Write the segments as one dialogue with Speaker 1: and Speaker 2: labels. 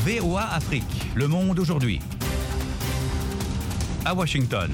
Speaker 1: VOA Afrique, le monde aujourd'hui. À Washington.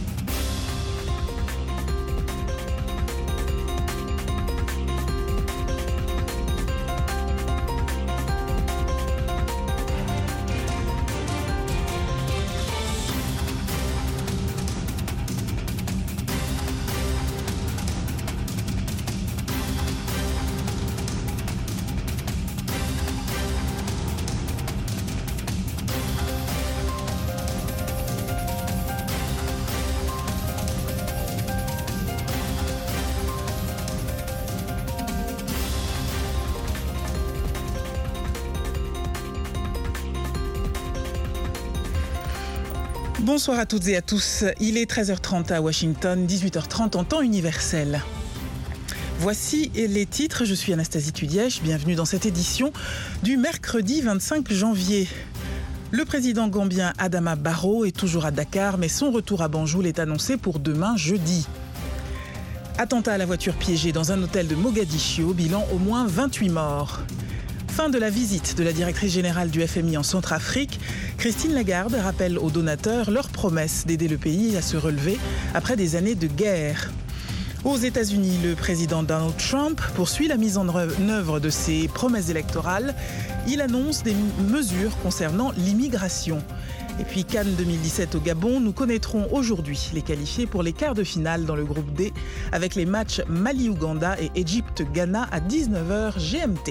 Speaker 2: Bonsoir à toutes et à tous. Il est 13h30 à Washington, 18h30 en temps universel. Voici les titres. Je suis Anastasie Tudièche. Bienvenue dans cette édition du mercredi 25 janvier. Le président gambien Adama Barrow est toujours à Dakar, mais son retour à Banjul est annoncé pour demain jeudi. Attentat à la voiture piégée dans un hôtel de Mogadiscio, bilan au moins 28 morts. Fin de la visite de la directrice générale du FMI en Centrafrique, Christine Lagarde rappelle aux donateurs leur promesse d'aider le pays à se relever après des années de guerre. Aux États-Unis, le président Donald Trump poursuit la mise en œuvre de ses promesses électorales. Il annonce des mesures concernant l'immigration. Et puis Cannes 2017 au Gabon, nous connaîtrons aujourd'hui les qualifiés pour les quarts de finale dans le groupe D avec les matchs Mali-Ouganda et Égypte-Ghana à 19h GMT.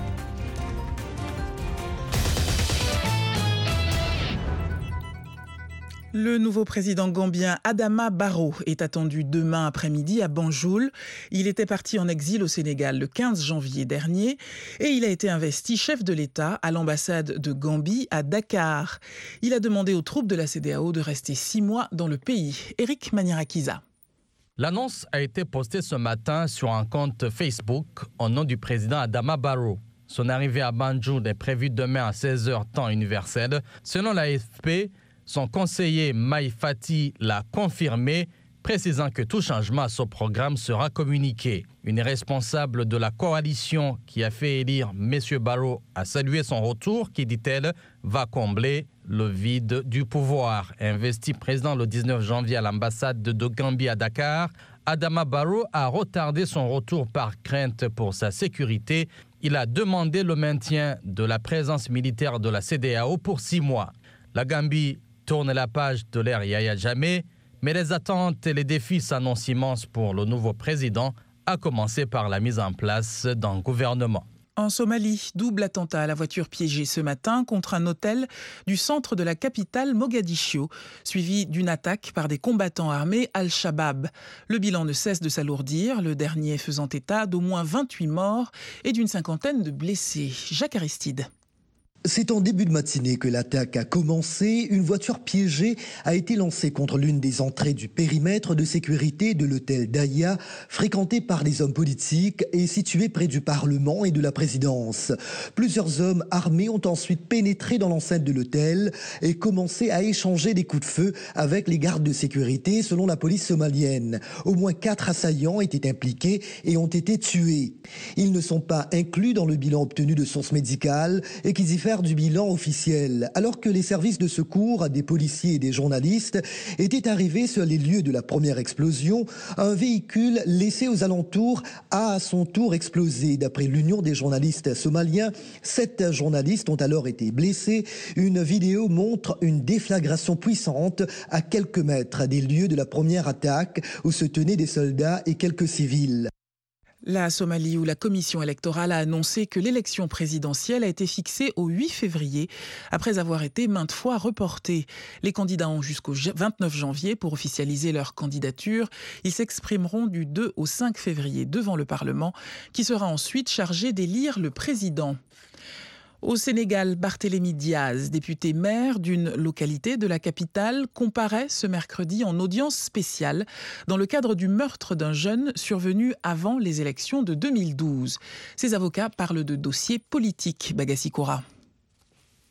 Speaker 2: Le nouveau président gambien Adama Barrow est attendu demain après-midi à Banjul. Il était parti en exil au Sénégal le 15 janvier dernier et il a été investi chef de l'État à l'ambassade de Gambie à Dakar. Il a demandé aux troupes de la CEDEAO de rester 6 mois dans le pays. Eric Maniarakiza.
Speaker 3: L'annonce a été postée ce matin sur un compte Facebook au nom du président Adama Barrow. Son arrivée à Banjul est prévue demain à 16h temps universel. Selon l'AFP, son conseiller Mai Fati l'a confirmé, précisant que tout changement à son programme sera communiqué. Une responsable de la coalition qui a fait élire M. Barrow a salué son retour qui, dit-elle, va combler le vide du pouvoir. Investi président le 19 janvier à l'ambassade de Gambie à Dakar, Adama Barrow a retardé son retour par crainte pour sa sécurité. Il a demandé le maintien de la présence militaire de la CEDEAO pour 6 mois. La Gambie tourne la page de l'ère Yaya Jammeh, mais les attentes et les défis s'annoncent immenses pour le nouveau président, à commencer par la mise en place d'un gouvernement.
Speaker 2: En Somalie, double attentat à la voiture piégée ce matin contre un hôtel du centre de la capitale Mogadiscio, suivi d'une attaque par des combattants armés Al-Shabaab. Le bilan ne cesse de s'alourdir, le dernier faisant état d'au moins 28 morts et d'une cinquantaine de blessés. Jacques Aristide.
Speaker 4: C'est en début de matinée que l'attaque a commencé. Une voiture piégée a été lancée contre l'une des entrées du périmètre de sécurité de l'hôtel Daya, fréquenté par des hommes politiques et situé près du Parlement et de la présidence. Plusieurs hommes armés ont ensuite pénétré dans l'enceinte de l'hôtel et commencé à échanger des coups de feu avec les gardes de sécurité, selon la police somalienne. Au moins 4 assaillants étaient impliqués et ont été tués. Ils ne sont pas inclus dans le bilan obtenu de sources médicales et qui diffèrent du bilan officiel, alors que les services de secours, des policiers et des journalistes étaient arrivés sur les lieux de la première explosion. Un véhicule laissé aux alentours a à son tour explosé. D'après l'Union des journalistes somaliens, 7 journalistes ont alors été blessés. Une vidéo montre une déflagration puissante à quelques mètres des lieux de la première attaque où se tenaient des soldats et quelques civils.
Speaker 2: La Somalie, où la commission électorale a annoncé que l'élection présidentielle a été fixée au 8 février, après avoir été maintes fois reportée. Les candidats ont jusqu'au 29 janvier pour officialiser leur candidature. Ils s'exprimeront du 2 au 5 février devant le Parlement, qui sera ensuite chargé d'élire le président. Au Sénégal, Barthélémy Diaz, député maire d'une localité de la capitale, comparaît ce mercredi en audience spéciale dans le cadre du meurtre d'un jeune survenu avant les élections de 2012. Ses avocats parlent de dossier politique, Bagassi Koura.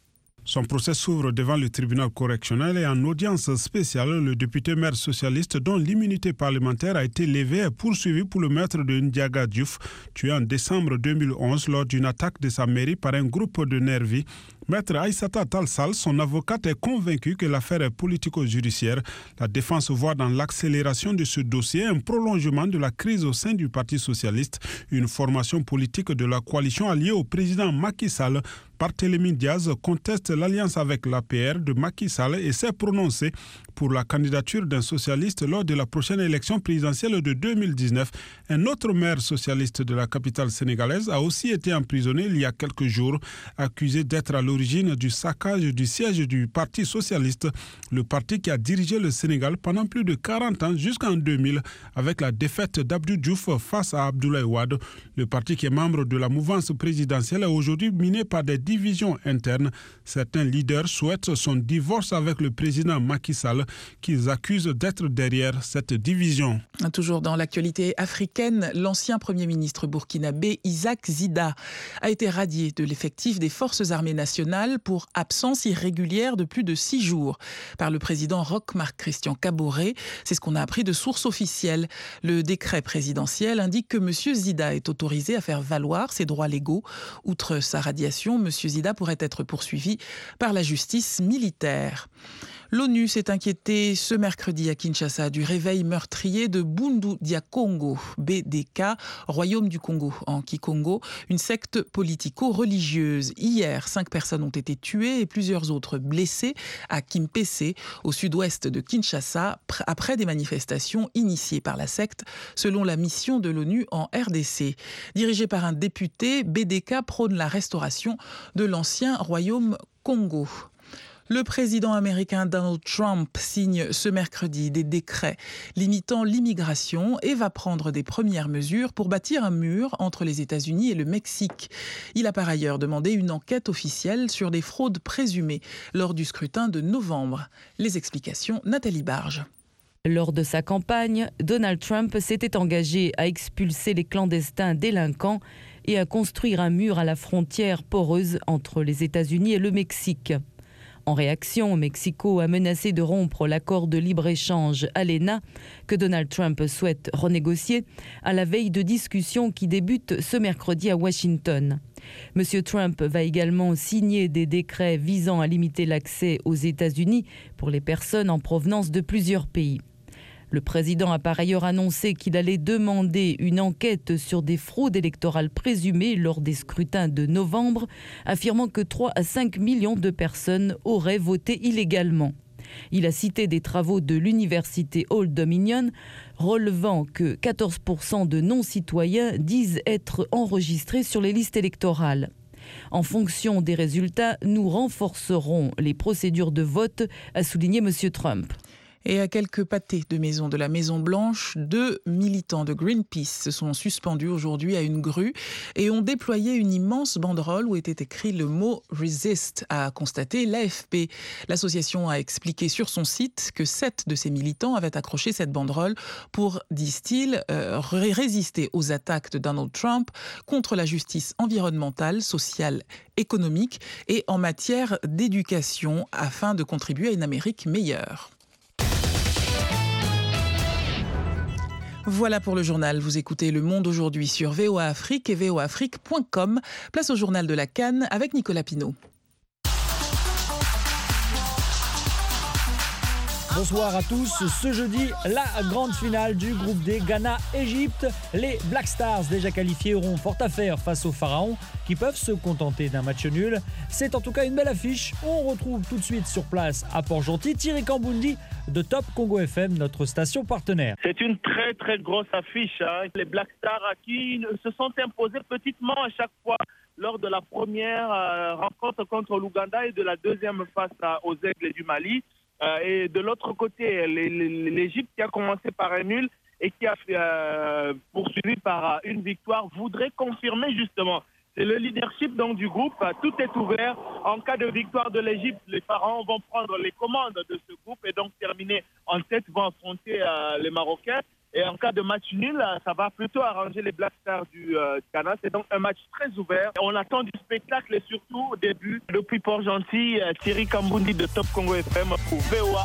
Speaker 5: Son procès s'ouvre devant le tribunal correctionnel et en audience spéciale, le député maire socialiste dont l'immunité parlementaire a été levée est poursuivi pour le meurtre de Ndiaga Diouf, tué en décembre 2011 lors d'une attaque de sa mairie par un groupe de nervis. Maître Aïssata Talsal, son avocate, est convaincue que l'affaire est politico-judiciaire. La défense voit dans l'accélération de ce dossier un prolongement de la crise au sein du Parti socialiste, une formation politique de la coalition alliée au président Macky Sall. Barthélémy Diaz conteste l'alliance avec l'APR de Macky Sall et s'est prononcé pour la candidature d'un socialiste lors de la prochaine élection présidentielle de 2019. Un autre maire socialiste de la capitale sénégalaise a aussi été emprisonné il y a quelques jours, accusé d'être à l'origine du saccage du siège du Parti socialiste, le parti qui a dirigé le Sénégal pendant plus de 40 ans jusqu'en 2000 avec la défaite d'Abdou Diouf face à Abdoulaye Wade. Le parti qui est membre de la mouvance présidentielle est aujourd'hui miné par des divisions internes. Certains leaders souhaitent son divorce avec le président Macky Sall, qu'ils accusent d'être derrière cette division.
Speaker 2: Toujours dans l'actualité africaine, l'ancien Premier ministre burkinabé Isaac Zida a été radié de l'effectif des forces armées nationales pour absence irrégulière de plus de 6 jours par le président Roch Marc Christian Kaboré. C'est ce qu'on a appris de sources officielles. Le décret présidentiel indique que M. Zida est autorisé à faire valoir ses droits légaux. Outre sa radiation, M. Zida pourrait être poursuivi par la justice militaire. L'ONU s'est inquiétée ce mercredi à Kinshasa du réveil meurtrier de Bundu Dia Congo, BDK, Royaume du Congo, en Kikongo, une secte politico-religieuse. Hier, 5 personnes ont été tuées et plusieurs autres blessées à Kimpese, au sud-ouest de Kinshasa, après des manifestations initiées par la secte, selon la mission de l'ONU en RDC. Dirigée par un député, BDK prône la restauration de l'ancien Royaume Congo. Le président américain Donald Trump signe ce mercredi des décrets limitant l'immigration et va prendre des premières mesures pour bâtir un mur entre les États-Unis et le Mexique. Il a par ailleurs demandé une enquête officielle sur des fraudes présumées lors du scrutin de novembre. Les explications, Nathalie Barge.
Speaker 6: Lors de sa campagne, Donald Trump s'était engagé à expulser les clandestins délinquants et à construire un mur à la frontière poreuse entre les États-Unis et le Mexique. En réaction, Mexico a menacé de rompre l'accord de libre-échange ALENA que Donald Trump souhaite renégocier à la veille de discussions qui débutent ce mercredi à Washington. M. Trump va également signer des décrets visant à limiter l'accès aux États-Unis pour les personnes en provenance de plusieurs pays. Le président a par ailleurs annoncé qu'il allait demander une enquête sur des fraudes électorales présumées lors des scrutins de novembre, affirmant que 3 à 5 millions de personnes auraient voté illégalement. Il a cité des travaux de l'université Old Dominion relevant que 14% de non-citoyens disent être enregistrés sur les listes électorales. En fonction des résultats, nous renforcerons les procédures de vote, a souligné M. Trump.
Speaker 2: Et à quelques pâtés de maison de la Maison-Blanche, 2 militants de Greenpeace se sont suspendus aujourd'hui à une grue et ont déployé une immense banderole où était écrit le mot « Resist », a constaté l'AFP. L'association a expliqué sur son site que 7 de ses militants avaient accroché cette banderole pour, disent-ils, résister aux attaques de Donald Trump contre la justice environnementale, sociale, économique et en matière d'éducation afin de contribuer à une Amérique meilleure. Voilà pour le journal. Vous écoutez Le Monde aujourd'hui sur VOA Afrique et voaafrique.com. Place au journal de la CAN avec Nicolas Pinault.
Speaker 7: Bonsoir à tous. Ce jeudi, la grande finale du groupe D, Ghana-Égypte. Les Black Stars, déjà qualifiés, auront fort à faire face aux Pharaons qui peuvent se contenter d'un match nul. C'est en tout cas une belle affiche. On retrouve tout de suite sur place à Port-Gentil Thierry Kambundi de Top Congo FM, notre station partenaire.
Speaker 8: C'est une très très grosse affiche. Les Black Stars qui se sont imposés petitement à chaque fois lors de la première rencontre contre l'Ouganda et de la deuxième face aux Aigles du Mali. Et de l'autre côté, l'Égypte qui a commencé par un nul et qui a poursuivi par une victoire voudrait confirmer justement. C'est le leadership donc du groupe. Tout est ouvert. En cas de victoire de l'Égypte, les Pharaons vont prendre les commandes de ce groupe et donc terminer en tête, vont affronter les Marocains. Et en cas de match nul, ça va plutôt arranger les Black Stars du Ghana. C'est donc un match très ouvert. On attend du spectacle et surtout au début, depuis Port-Gentil, Thierry Kambundi de Top Congo FM pour VOA.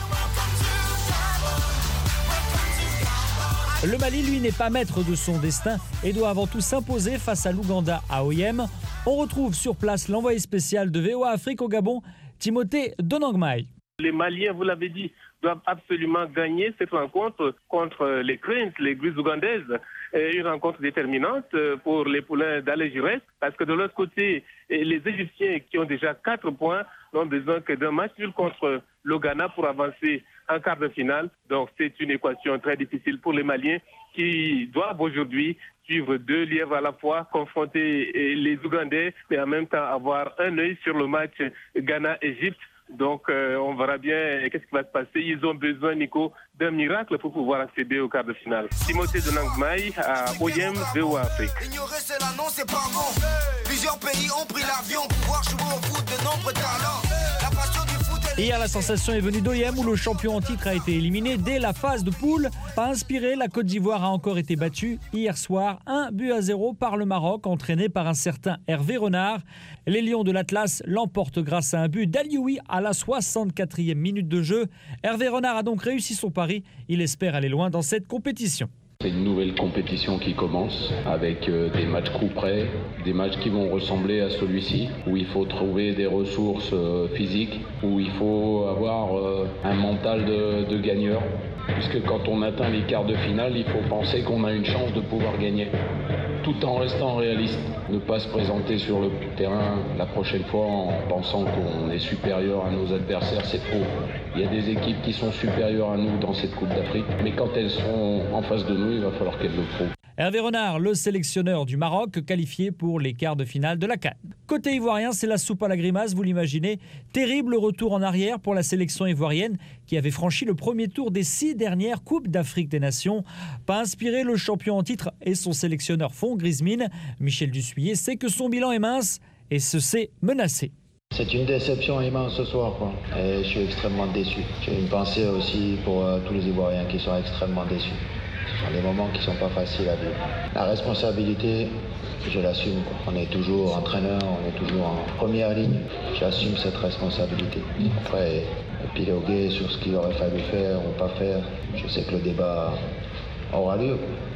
Speaker 7: Le Mali, lui, n'est pas maître de son destin et doit avant tout s'imposer face à l'Ouganda à OIM. On retrouve sur place l'envoyé spécial de VOA Afrique au Gabon, Timothée Donangmai.
Speaker 9: Les Maliens, vous l'avez dit, doivent absolument gagner cette rencontre contre les Cranes, les Grises ougandaises. Une rencontre déterminante pour les poulains d'Alain Giresse, parce que de l'autre côté, les Égyptiens qui ont déjà 4 points n'ont besoin que d'un match nul contre le Ghana pour avancer en quart de finale. Donc c'est une équation très difficile pour les Maliens qui doivent aujourd'hui suivre 2 lièvres à la fois, confronter les Ougandais, mais en même temps avoir un œil sur le match Ghana-Égypte. Donc, on verra bien qu'est-ce qui va se passer. Ils ont besoin, Nico, d'un miracle pour pouvoir accéder au quart de finale. Timothée Donangmai à OIM VOA Afrique.
Speaker 10: Ignorer cela, non, c'est pas bon. Plusieurs pays ont pris l'avion pour voir jouer au foot de nombreux talents. La passion du foot.
Speaker 7: Hier, la sensation est venue d'OIM où le champion en titre a été éliminé dès la phase de poule. Pas inspiré, la Côte d'Ivoire a encore été battue hier soir 1-0 par le Maroc, entraîné par un certain Hervé Renard. Les Lions de l'Atlas l'emportent grâce à un but d'Alioui à la 64e minute de jeu. Hervé Renard a donc réussi son pari. Il espère aller loin dans cette compétition.
Speaker 11: C'est une nouvelle compétition qui commence avec des matchs coup près, des matchs qui vont ressembler à celui-ci, où il faut trouver des ressources physiques, où il faut avoir un mental de gagneur. Puisque quand on atteint les quarts de finale, il faut penser qu'on a une chance de pouvoir gagner, tout en restant réaliste. Ne pas se présenter sur le terrain la prochaine fois en pensant qu'on est supérieur à nos adversaires, c'est faux. Il y a des équipes qui sont supérieures à nous dans cette Coupe d'Afrique, mais quand elles seront en face de nous, il va falloir qu'elles le prouvent.
Speaker 7: Hervé Renard, le sélectionneur du Maroc, qualifié pour les quarts de finale de la CAN. Côté ivoirien, c'est la soupe à la grimace, vous l'imaginez. Terrible retour en arrière pour la sélection ivoirienne qui avait franchi le premier tour des 6 dernières Coupes d'Afrique des Nations. Pas inspiré, le champion en titre et son sélectionneur font grise mine. Michel Dussuyer sait que son bilan est mince et se sait menacé.
Speaker 12: C'est une déception immense ce soir, quoi. Et je suis extrêmement déçu. J'ai une pensée aussi pour tous les Ivoiriens qui sont extrêmement déçus. Ce sont des moments qui ne sont pas faciles à vivre. La responsabilité, je l'assume. On est toujours entraîneur, on est toujours en première ligne. J'assume cette responsabilité. Après, épiloguer sur ce qu'il aurait fallu faire ou pas faire, je sais que le débat aura lieu.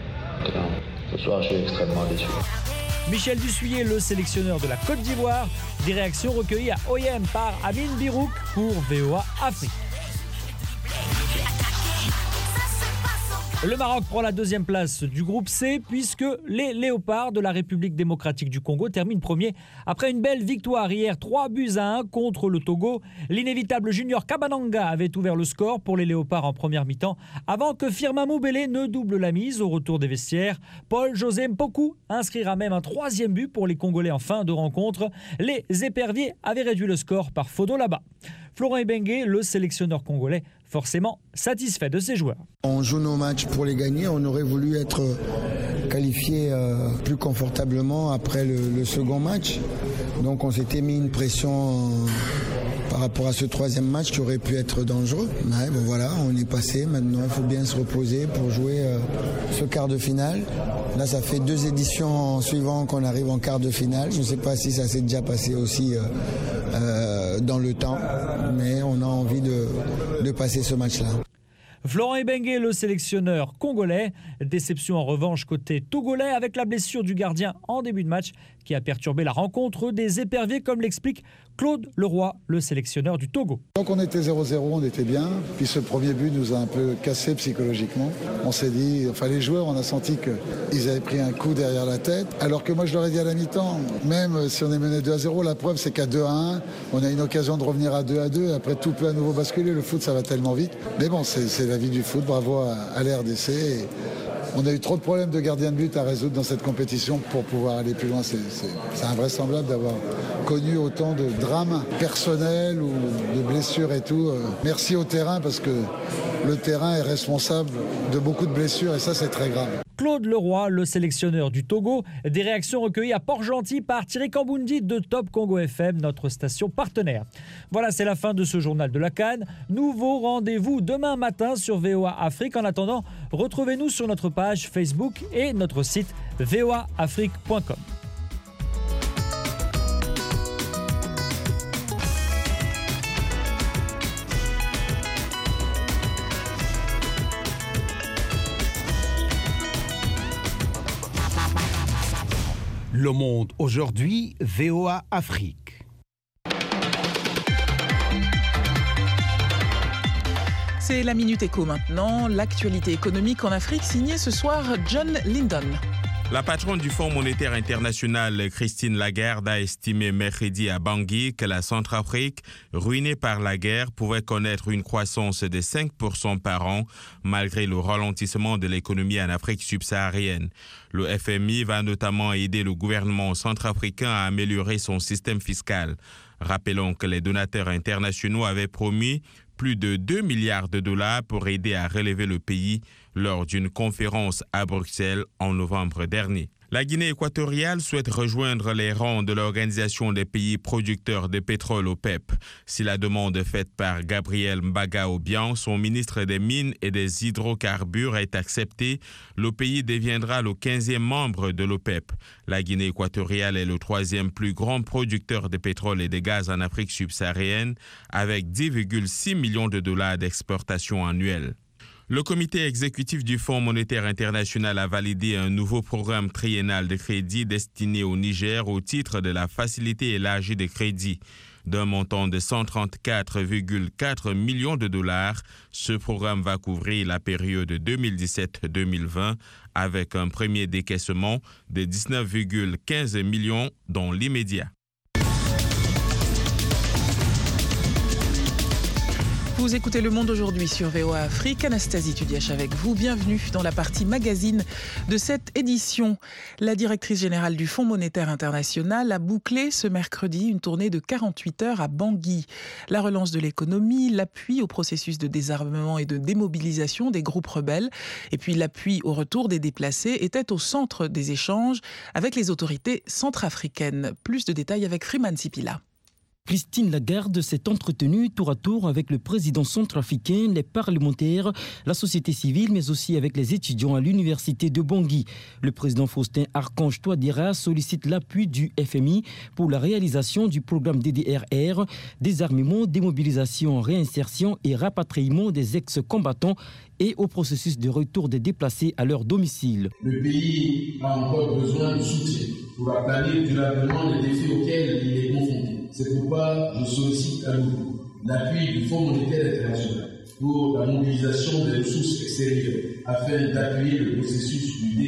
Speaker 12: Ce soir, je suis extrêmement déçu.
Speaker 7: Michel Dussuyer, le sélectionneur de la Côte d'Ivoire. Des réactions recueillies à OIM par Amin Birouk pour VOA Afrique. Le Maroc prend la 2e place du groupe C puisque les Léopards de la République démocratique du Congo terminent premier après une belle victoire hier 3-1 contre le Togo. L'inévitable Junior Kabananga avait ouvert le score pour les Léopards en première mi-temps avant que Firmin Moubélé ne double la mise au retour des vestiaires. Paul-José Mpoku inscrira même un 3e but pour les Congolais en fin de rencontre. Les Éperviers avaient réduit le score par Fodo là-bas. Florent Ibenge, le sélectionneur congolais, forcément satisfait de ses joueurs.
Speaker 13: On joue nos matchs pour les gagner. On aurait voulu être qualifié plus confortablement après le second match. Donc on s'était mis une pression par rapport à ce 3e match qui aurait pu être dangereux. Mais bon voilà, on est passé. Maintenant, il faut bien se reposer pour jouer ce quart de finale. Là, ça fait 2 éditions suivantes qu'on arrive en quart de finale. Je ne sais pas si ça s'est déjà passé aussi dans le temps, mais on a envie de passer ce match-là.
Speaker 7: Florent Ibenge, le sélectionneur congolais. Déception en revanche côté togolais avec la blessure du gardien en début de match qui a perturbé la rencontre des Éperviers, comme l'explique Claude Leroy, le sélectionneur du Togo.
Speaker 14: Donc on était 0-0, on était bien. Puis ce premier but nous a un peu cassé psychologiquement. On s'est dit, enfin les joueurs, on a senti qu'ils avaient pris un coup derrière la tête. Alors que moi je leur ai dit à la mi-temps, même si on est mené 2-0, la preuve c'est qu'à 2-1, on a une occasion de revenir à 2-2. Après tout peut à nouveau basculer, le foot ça va tellement vite. Mais bon, c'est la vie du foot, bravo à l'RDC. Et on a eu trop de problèmes de gardien de but à résoudre dans cette compétition pour pouvoir aller plus loin. C'est invraisemblable d'avoir connu autant de drames personnels ou de blessures et tout. Merci au terrain parce que le terrain est responsable de beaucoup de blessures et ça c'est très grave.
Speaker 7: Claude Leroy, le sélectionneur du Togo, des réactions recueillies à Port-Gentil par Thierry Kamboundi de Top Congo FM, notre station partenaire. Voilà, c'est la fin de ce journal de la CAN. Nouveau rendez-vous demain matin sur VOA Afrique. En attendant, retrouvez-nous sur notre page Facebook et notre site voaafrique.com.
Speaker 15: Le Monde aujourd'hui, VOA Afrique.
Speaker 2: C'est la Minute Éco maintenant. L'actualité économique en Afrique signée ce soir John Lyndon.
Speaker 16: La patronne du Fonds monétaire international, Christine Lagarde, a estimé mercredi à Bangui que la Centrafrique, ruinée par la guerre, pouvait connaître une croissance de 5% par an, malgré le ralentissement de l'économie en Afrique subsaharienne. Le FMI va notamment aider le gouvernement centrafricain à améliorer son système fiscal. Rappelons que les donateurs internationaux avaient promis plus de 2 milliards de dollars pour aider à relever le pays lors d'une conférence à Bruxelles en novembre dernier. La Guinée équatoriale souhaite rejoindre les rangs de l'Organisation des pays producteurs de pétrole OPEP. Si la demande faite par Gabriel Mbaga Obiang, son ministre des Mines et des Hydrocarbures, est acceptée, le pays deviendra le 15e membre de l'OPEP. La Guinée équatoriale est le 3e plus grand producteur de pétrole et de gaz en Afrique subsaharienne, avec 10,6 millions de dollars d'exportation annuelle. Le comité exécutif du Fonds monétaire international a validé un nouveau programme triennal de crédit destiné au Niger au titre de la facilité élargie de crédit. D'un montant de 134,4 millions de dollars, ce programme va couvrir la période 2017-2020 avec un premier décaissement de 19,15 millions dans l'immédiat.
Speaker 2: Vous écoutez Le Monde aujourd'hui sur VOA Afrique. Anastasie Tudiache avec vous. Bienvenue dans la partie magazine de cette édition. La directrice générale du Fonds monétaire international a bouclé ce mercredi une tournée de 48 heures à Bangui. La relance de l'économie, l'appui au processus de désarmement et de démobilisation des groupes rebelles, et puis l'appui au retour des déplacés étaient au centre des échanges avec les autorités centrafricaines. Plus de détails avec Freeman Sipila.
Speaker 17: Christine Lagarde s'est entretenue tour à tour avec le président centrafricain, les parlementaires, la société civile, mais aussi avec les étudiants à l'université de Bangui. Le président Faustin Archange Touadéra sollicite l'appui du FMI pour la réalisation du programme DDRR, désarmement, démobilisation, réinsertion et rapatriement des ex-combattants et au processus de retour des déplacés à leur domicile.
Speaker 18: Le pays a encore besoin de soutien pour aplanir durablement les défis auxquels il est confronté. C'est pourquoi je sollicite à nouveau l'appui du Fonds monétaire international pour la mobilisation des ressources extérieures afin d'appuyer le processus du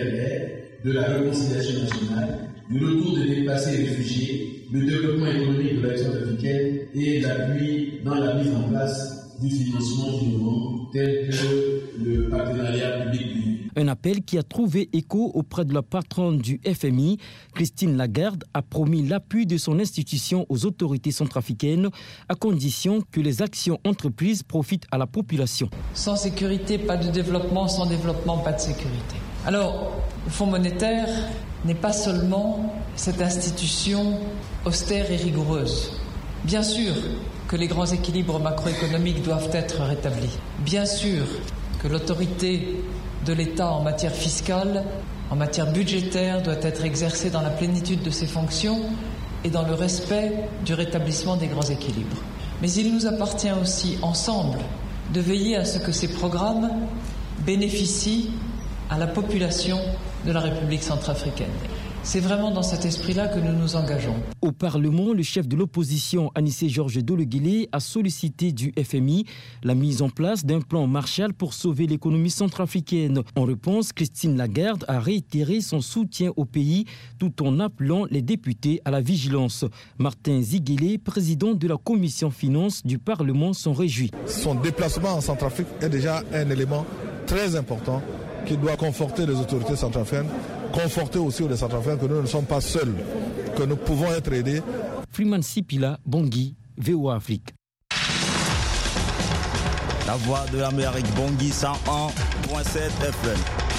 Speaker 18: DDRR, de la réconciliation nationale, le retour des déplacés et réfugiés, le développement économique de la Centrafricaine et l'appui dans la mise en place du financement innovant tel que le partenariat public-privé.
Speaker 17: Un appel qui a trouvé écho auprès de la patronne du FMI. Christine Lagarde a promis l'appui de son institution aux autorités centrafricaines à condition que les actions entreprises profitent à la population.
Speaker 19: Sans sécurité, pas de développement. Sans développement, pas de sécurité. Alors, le Fonds monétaire n'est pas seulement cette institution austère et rigoureuse. Bien sûr que les grands équilibres macroéconomiques doivent être rétablis. Bien sûr que l'autorité de l'État en matière fiscale, en matière budgétaire, doit être exercée dans la plénitude de ses fonctions et dans le respect du rétablissement des grands équilibres. Mais il nous appartient aussi, ensemble, de veiller à ce que ces programmes bénéficient à la population de la République centrafricaine. C'est vraiment dans cet esprit-là que nous nous engageons.
Speaker 17: Au Parlement, le chef de l'opposition, Anissé Georges Dologuélé, a sollicité du FMI la mise en place d'un plan Marshall pour sauver l'économie centrafricaine. En réponse, Christine Lagarde a réitéré son soutien au pays tout en appelant les députés à la vigilance. Martin Ziguélé, président de la commission finances du Parlement, s'en réjouit.
Speaker 20: Son déplacement en Centrafrique est déjà un élément très important qui doit conforter les autorités centrafricaines, conforter aussi les Centrafricains que nous ne sommes pas seuls, que nous pouvons être aidés.
Speaker 17: Freeman Sipila, Bangui, VOA Afrique.
Speaker 21: La voix de l'Amérique, Bangui 101.7 FM.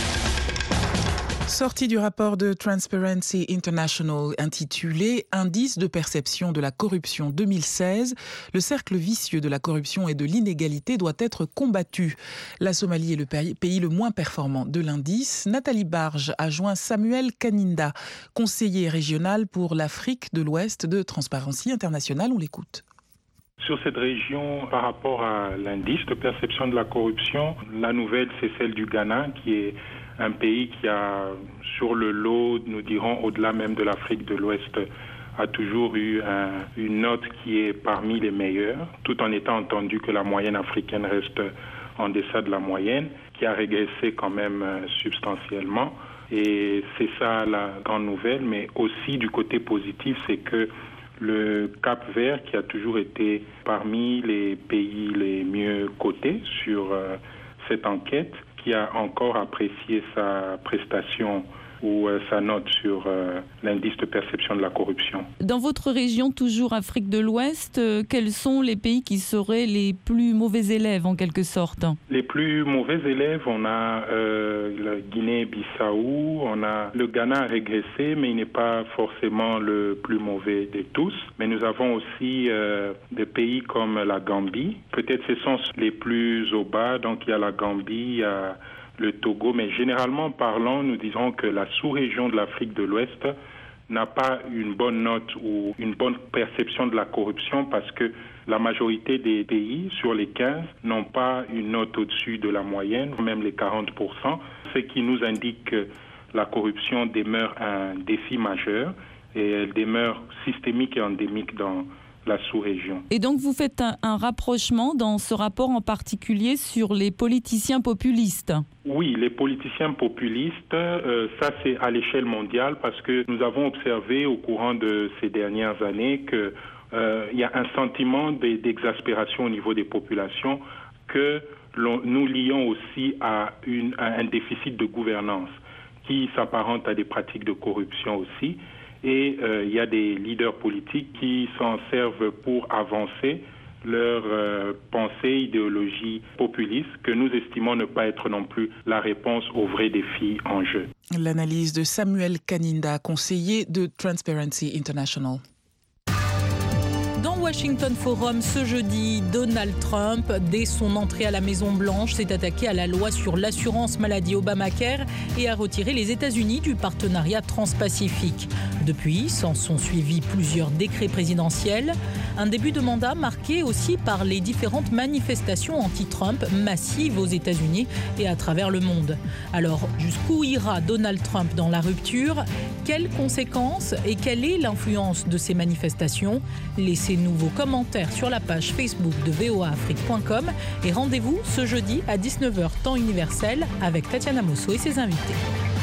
Speaker 2: Sortie du rapport de Transparency International intitulé « Indice de perception de la corruption 2016 », le cercle vicieux de la corruption et de l'inégalité doit être combattu. La Somalie est le pays le moins performant de l'indice. Nathalie Barge a joint Samuel Kaninda, conseiller régional pour l'Afrique de l'Ouest de Transparency International. On l'écoute.
Speaker 22: Sur cette région, par rapport à l'indice de perception de la corruption, la nouvelle, c'est celle du Ghana, qui est un pays qui a, sur le lot, nous dirons, au-delà même de l'Afrique de l'Ouest, a toujours eu une note qui est parmi les meilleures, tout en étant entendu que la moyenne africaine reste en deçà de la moyenne, qui a régressé quand même substantiellement. Et c'est ça la grande nouvelle, mais aussi du côté positif, c'est que le Cap-Vert, qui a toujours été parmi les pays les mieux cotés sur cette enquête, qui a encore apprécié sa prestation ou sa note sur l'indice de perception de la corruption.
Speaker 6: Dans votre région, toujours Afrique de l'Ouest, quels sont les pays qui seraient les plus mauvais élèves en quelque sorte?
Speaker 22: Les plus mauvais élèves, on a la Guinée-Bissau, on a le Ghana a régressé, mais il n'est pas forcément le plus mauvais de tous. Mais nous avons aussi des pays comme la Gambie. Peut-être ce sont les plus au bas, donc il y a la Gambie, il y a le Togo, mais généralement parlant, nous disons que la sous-région de l'Afrique de l'Ouest n'a pas une bonne note ou une bonne perception de la corruption parce que la majorité des pays, sur les 15, n'ont pas une note au-dessus de la moyenne, même les 40%, ce qui nous indique que la corruption demeure un défi majeur et elle demeure systémique et endémique dans la sous-région.
Speaker 6: Et donc vous faites un rapprochement dans ce rapport en particulier sur les politiciens populistes?
Speaker 22: Oui, les politiciens populistes, ça c'est à l'échelle mondiale parce que nous avons observé au courant de ces dernières années que il y a un sentiment d'exaspération au niveau des populations que nous lions aussi à un déficit de gouvernance qui s'apparente à des pratiques de corruption aussi. Et il y a des leaders politiques qui s'en servent pour avancer leur pensée, idéologie populiste, que nous estimons ne pas être non plus la réponse aux vrais défis en jeu.
Speaker 2: L'analyse de Samuel Kaninda, conseiller de Transparency International.
Speaker 23: Dans Washington Forum ce jeudi, Donald Trump, dès son entrée à la Maison-Blanche, s'est attaqué à la loi sur l'assurance maladie Obamacare et a retiré les États-Unis du partenariat transpacifique. Depuis, s'en sont suivis plusieurs décrets présidentiels. Un début de mandat marqué aussi par les différentes manifestations anti-Trump massives aux États-Unis et à travers le monde. Alors, jusqu'où ira Donald Trump dans la rupture? Quelles conséquences et quelle est l'influence de ces manifestations? Laissez-nous vos commentaires sur la page Facebook de voaafrique.com et rendez-vous ce jeudi à 19h temps universel avec Tatiana Mosso et ses invités.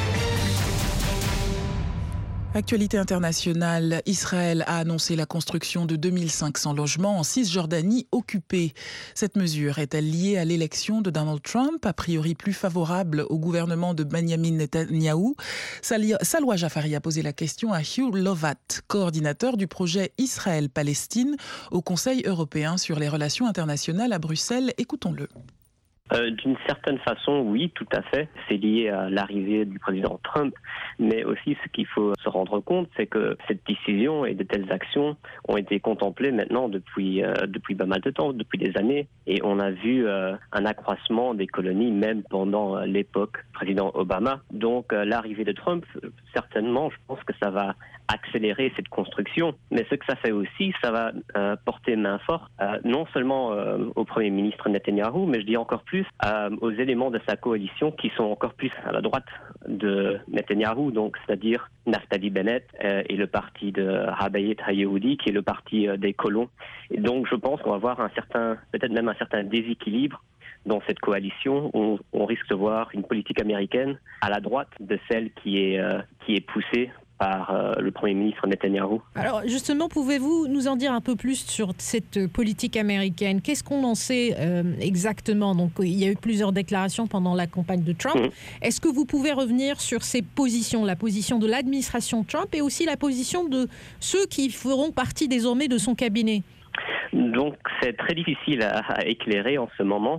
Speaker 2: Actualité internationale, Israël a annoncé la construction de 2500 logements en Cisjordanie occupée. Cette mesure est-elle liée à l'élection de Donald Trump, a priori plus favorable au gouvernement de Benjamin Netanyahou? Salwa Jafari a posé la question à Hugh Lovat, coordinateur du projet Israël-Palestine au Conseil européen sur les relations internationales à Bruxelles. Écoutons-le.
Speaker 24: D'une certaine façon, oui, tout à fait. C'est lié à l'arrivée du président Trump. Mais aussi, ce qu'il faut se rendre compte, c'est que cette décision et de telles actions ont été contemplées maintenant depuis pas mal de temps, depuis des années. Et on a vu un accroissement des colonies, même pendant l'époque président Obama. Donc, l'arrivée de Trump, certainement, je pense que ça va accélérer cette construction. Mais ce que ça fait aussi, ça va porter main forte, non seulement au Premier ministre Netanyahou, mais je dis encore plus aux éléments de sa coalition qui sont encore plus à la droite de Netanyahou, donc c'est-à-dire Naftali Bennett et le parti de Habayet Hayehoudi, qui est le parti des colons. Et donc je pense qu'on va avoir peut-être même un certain déséquilibre dans cette coalition. On risque de voir une politique américaine à la droite de celle qui est poussée par le Premier ministre Netanyahou.
Speaker 23: Alors justement, pouvez-vous nous en dire un peu plus sur cette politique américaine? Qu'est-ce qu'on en sait exactement? Donc, il y a eu plusieurs déclarations pendant la campagne de Trump. Est-ce que vous pouvez revenir sur ces positions, la position de l'administration Trump et aussi la position de ceux qui feront partie désormais de son cabinet?
Speaker 24: Donc c'est très difficile à éclairer en ce moment.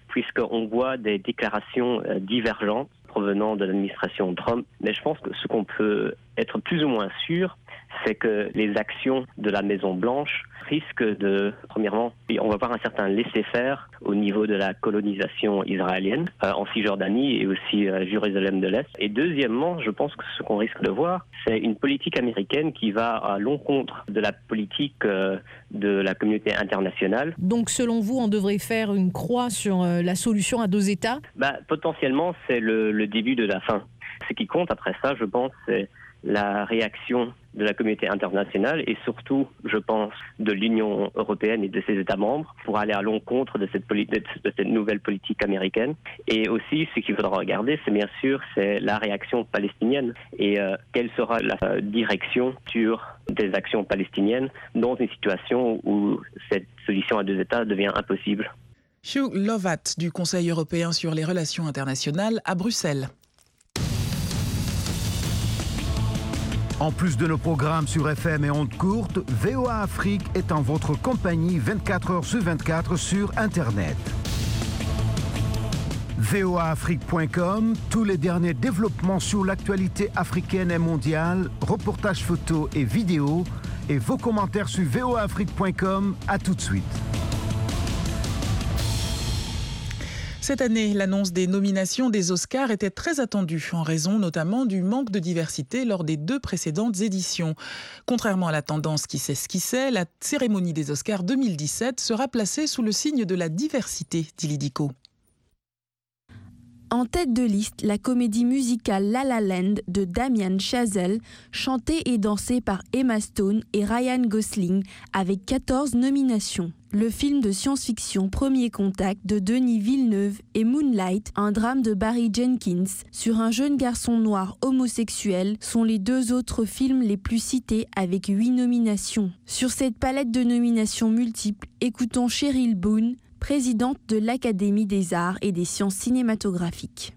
Speaker 24: puisqu'on voit des déclarations divergentes provenant de l'administration Trump. Mais je pense que ce qu'on peut être plus ou moins sûr, c'est que les actions de la Maison-Blanche risquent de, premièrement, on va voir un certain laisser-faire au niveau de la colonisation israélienne en Cisjordanie et aussi Jérusalem de l'Est. Et deuxièmement, je pense que ce qu'on risque de voir, c'est une politique américaine qui va à l'encontre de la politique de la communauté internationale.
Speaker 23: Donc selon vous, on devrait faire une croix sur la solution à 2 États ?
Speaker 24: Potentiellement, c'est le début de la fin. Ce qui compte après ça, je pense, c'est la réaction de la communauté internationale et surtout, je pense, de l'Union européenne et de ses États membres pour aller à l'encontre de cette nouvelle politique américaine. Et aussi, ce qu'il faudra regarder, c'est bien sûr, c'est la réaction palestinienne et quelle sera la direction sur des actions palestiniennes dans une situation où cette solution à 2 États devient impossible.
Speaker 2: Hugh Lovat du Conseil européen sur les relations internationales à Bruxelles.
Speaker 15: En plus de nos programmes sur FM et ondes courtes, VOA Afrique est en votre compagnie 24 heures sur 24 sur Internet. voaafrique.com, tous les derniers développements sur l'actualité africaine et mondiale, reportages photos et vidéos, et vos commentaires sur voaafrique.com. À tout de suite.
Speaker 2: Cette année, l'annonce des nominations des Oscars était très attendue, en raison notamment du manque de diversité lors des 2 précédentes éditions. Contrairement à la tendance qui s'esquissait, la cérémonie des Oscars 2017 sera placée sous le signe de la diversité, dit Lidico.
Speaker 1: En tête de liste, la comédie musicale La La Land de Damien Chazelle, chantée et dansée par Emma Stone et Ryan Gosling, avec 14 nominations. Le film de science-fiction Premier Contact de Denis Villeneuve et Moonlight, un drame de Barry Jenkins sur un jeune garçon noir homosexuel, sont les 2 autres films les plus cités avec 8 nominations. Sur cette palette de nominations multiples, écoutons Cheryl Boone, présidente de l'Académie des arts et des sciences cinématographiques.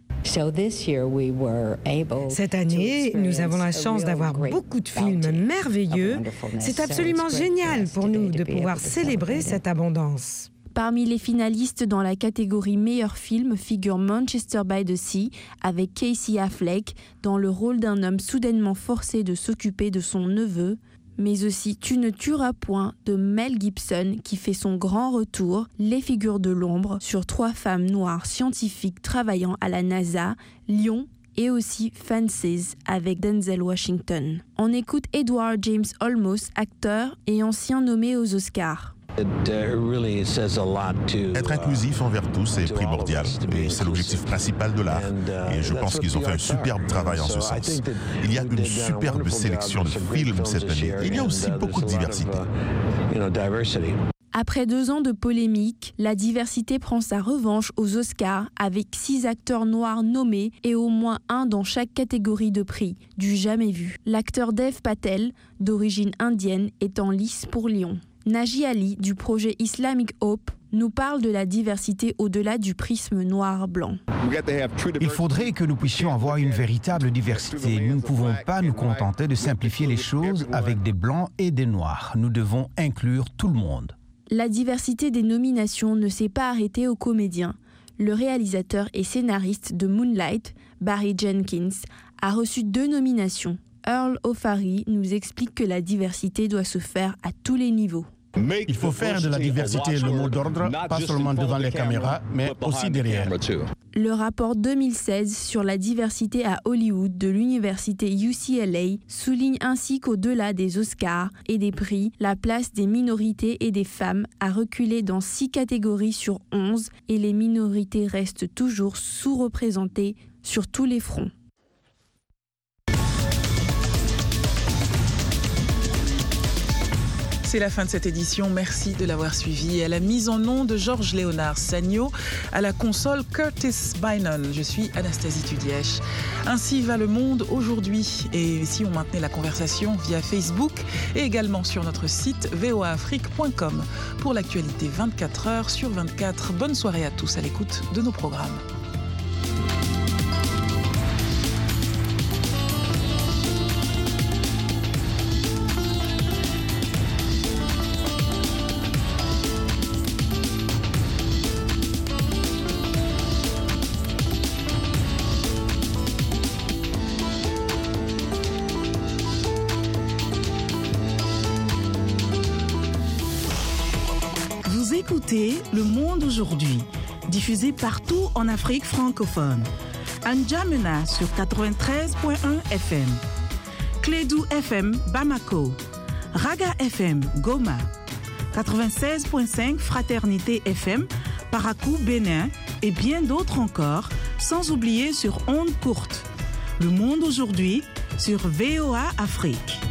Speaker 3: Cette année, nous avons la chance d'avoir beaucoup de films merveilleux. C'est absolument génial pour nous de pouvoir célébrer cette abondance.
Speaker 1: Parmi les finalistes dans la catégorie meilleur film figure Manchester by the Sea avec Casey Affleck dans le rôle d'un homme soudainement forcé de s'occuper de son neveu, mais aussi Tu ne tueras point de Mel Gibson qui fait son grand retour, Les figures de l'ombre, sur 3 femmes noires scientifiques travaillant à la NASA, Lyon et aussi Fences avec Denzel Washington. On écoute Edward James Olmos, acteur et ancien nommé aux Oscars.
Speaker 4: Être inclusif envers tous est primordial et c'est l'objectif principal de l'art. Et je pense qu'ils ont fait un superbe travail en ce sens. Il y a une superbe sélection de films cette année. Il y a aussi beaucoup de diversité.
Speaker 1: Après 2 ans de polémique, la diversité prend sa revanche aux Oscars avec 6 acteurs noirs nommés et au moins 1 dans chaque catégorie de prix, du jamais vu. L'acteur Dev Patel, d'origine indienne, est en lice pour Lyon. Naji Ali, du projet Islamic Hope, nous parle de la diversité au-delà du prisme noir-blanc.
Speaker 15: Il faudrait que nous puissions avoir une véritable diversité. Nous ne pouvons pas nous contenter de simplifier les choses avec des blancs et des noirs. Nous devons inclure tout le monde.
Speaker 1: La diversité des nominations ne s'est pas arrêtée aux comédiens. Le réalisateur et scénariste de Moonlight, Barry Jenkins, a reçu 2 nominations. Earl O'Farrill nous explique que la diversité doit se faire à tous les niveaux.
Speaker 5: Il faut faire de la diversité le mot d'ordre, pas seulement devant les caméras, mais aussi derrière.
Speaker 1: Le rapport 2016 sur la diversité à Hollywood de l'université UCLA souligne ainsi qu'au-delà des Oscars et des prix, la place des minorités et des femmes a reculé dans 6 catégories sur 11 et les minorités restent toujours sous-représentées sur tous les fronts.
Speaker 2: C'est la fin de cette édition. Merci de l'avoir suivi. À la mise en onde de Georges Léonard Sagno, à la console Curtis Bynum. Je suis Anastasie Tudièche. Ainsi va le monde aujourd'hui. Et si on maintenait la conversation via Facebook et également sur notre site voaafrique.com. Pour l'actualité 24 heures sur 24. Bonne soirée à tous à l'écoute de nos programmes.
Speaker 8: Vous écoutez Le Monde aujourd'hui, diffusé partout en Afrique francophone. N'Djamena sur 93.1 FM, Clédou FM Bamako, Raga FM Goma, 96.5 Fraternité FM Parakou Bénin et bien d'autres encore, sans oublier sur ondes courtes. Le Monde aujourd'hui sur VOA Afrique.